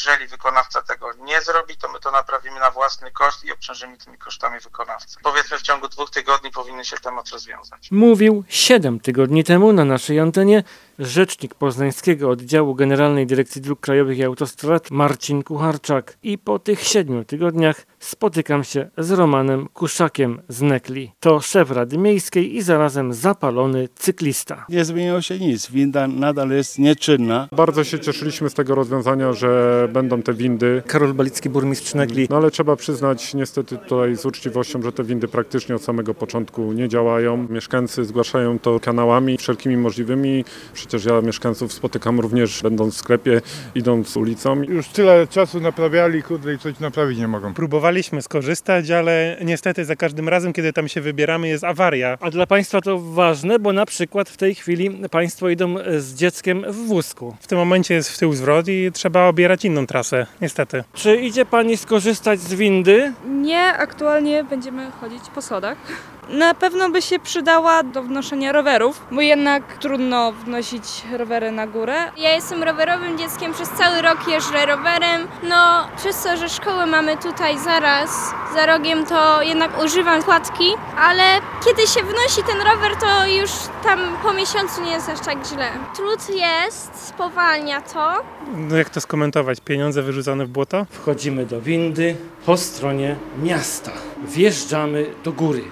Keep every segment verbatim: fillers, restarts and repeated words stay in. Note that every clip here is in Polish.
Jeżeli wykonawca tego nie zrobi, to my to naprawimy na własny koszt i obciążymy tymi kosztami wykonawcę. Powiedzmy, w ciągu dwóch tygodni powinien się temat rozwiązać. Mówił siedem tygodni temu na naszej antenie rzecznik poznańskiego oddziału Generalnej Dyrekcji Dróg Krajowych i Autostrad Marcin Kucharczak. I po tych siedmiu tygodniach spotykam się z Romanem Kuszakiem z Nekli. To szef Rady Miejskiej i zarazem zapalony cyklista. Nie zmieniło się nic. Winda nadal jest nieczynna. Bardzo się cieszyliśmy z tego rozwiązania, że będą te windy. Karol Balicki, burmistrz Nekli. No ale trzeba przyznać niestety tutaj z uczciwością, że te windy praktycznie od samego początku nie działają. Mieszkańcy zgłaszają to kanałami wszelkimi możliwymi. Przecież ja mieszkańców spotykam również będąc w sklepie, idąc ulicą. Już tyle czasu naprawiali, kurde, i coś naprawić nie mogą. Próbowaliśmy skorzystać, ale niestety za każdym razem, kiedy tam się wybieramy, jest awaria. A dla Państwa to ważne, bo na przykład w tej chwili Państwo idą z dzieckiem w wózku. W tym momencie jest w tył zwrot i trzeba obierać inną trasę, niestety. Czy idzie Pani skorzystać z windy? Nie, aktualnie będziemy chodzić po schodach. Na pewno by się przydała do wnoszenia rowerów, bo jednak trudno wnosić rowery na górę. Ja jestem rowerowym dzieckiem, przez cały rok jeżdżę rowerem. No, przez to, że szkołę mamy tutaj zaraz za rogiem, to jednak używam kładki, ale kiedy się wnosi ten rower, to już tam po miesiącu nie jest aż tak źle. Trud jest, spowalnia to. No jak to skomentować? Pieniądze wyrzucone w błoto? Wchodzimy do windy po stronie miasta. Wjeżdżamy do góry.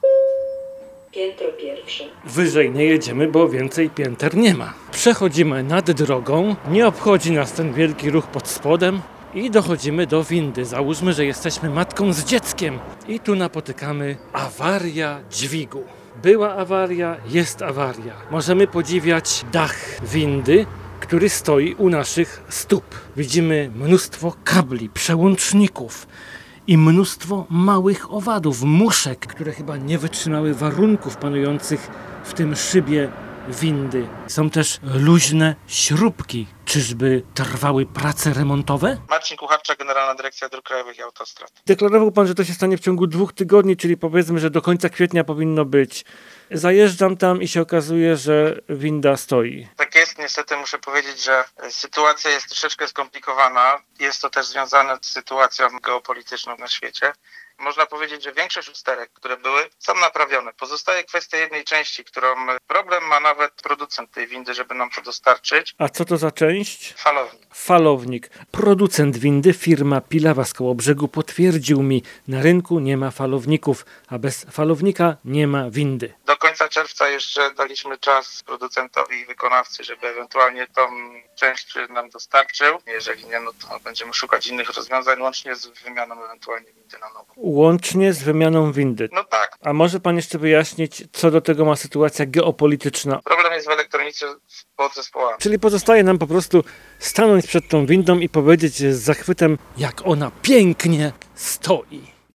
Piętro pierwsze. Wyżej nie jedziemy, bo więcej pięter nie ma. Przechodzimy nad drogą, nie obchodzi nas ten wielki ruch pod spodem i dochodzimy do windy. Załóżmy, że jesteśmy matką z dzieckiem i tu napotykamy awaria dźwigu. Była awaria, jest awaria. Możemy podziwiać dach windy, który stoi u naszych stóp. Widzimy mnóstwo kabli, przełączników i mnóstwo małych owadów, muszek, które chyba nie wytrzymały warunków panujących w tym szybie windy. Są też luźne śrubki. Czyżby trwały prace remontowe? Marcin Kucharczak, Generalna Dyrekcja Dróg Krajowych i Autostrad. Deklarował Pan, że to się stanie w ciągu dwóch tygodni, czyli powiedzmy, że do końca kwietnia powinno być. Zajeżdżam tam i się okazuje, że winda stoi. Tak jest, niestety muszę powiedzieć, że sytuacja jest troszeczkę skomplikowana. Jest to też związane z sytuacją geopolityczną na świecie. Można powiedzieć, że większość usterek, które były, są naprawione. Pozostaje kwestia jednej części, którą problem ma nawet producent tej windy, żeby nam to dostarczyć. A co to za część? Falownik. Falownik. Producent windy, firma Pilawa z Kołobrzegu, potwierdził mi, na rynku nie ma falowników, a bez falownika nie ma windy. Do końca czerwca jeszcze daliśmy czas producentowi i wykonawcy, żeby ewentualnie tą część nam dostarczył. Jeżeli nie, no to będziemy szukać innych rozwiązań, łącznie z wymianą ewentualnie windy na nową. Łącznie z wymianą windy. No tak. A może Pan jeszcze wyjaśnić, co do tego ma sytuacja geopolityczna? Problem jest w elektronice z podzespołami. Czyli pozostaje nam po prostu stanąć przed tą windą i powiedzieć z zachwytem, jak ona pięknie stoi.